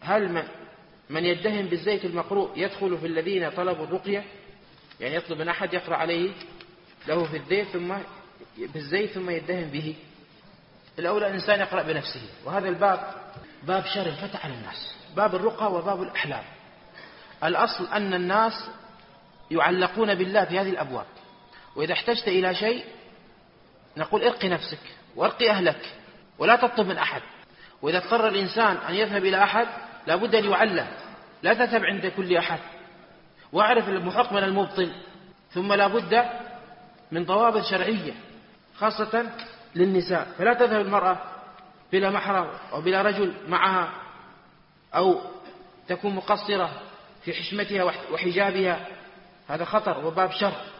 هل من يدهن بالزيت المقروء يدخل في الذين طلبوا الرقية؟ يعني يطلب من أحد يقرأ عليه له في الزيت ثم يدهن به. الأولى الإنسان يقرأ بنفسه. وهذا الباب باب شر فتح على الناس، باب الرقى وباب الأحلام. الأصل أن الناس يعلقون بالله في هذه الأبواب، وإذا احتجت إلى شيء نقول ارقي نفسك وارقي أهلك ولا تطلب من أحد. وإذا اضطر الإنسان أن يذهب إلى أحد لابد أن يعلم، لا تذهب عند كل أحد، واعرف المحق من المبطل. ثم لابد من ضوابط شرعية خاصة للنساء، فلا تذهب المرأة بلا محرم أو بلا رجل معها، أو تكون مقصرة في حشمتها وحجابها، هذا خطر وباب شر.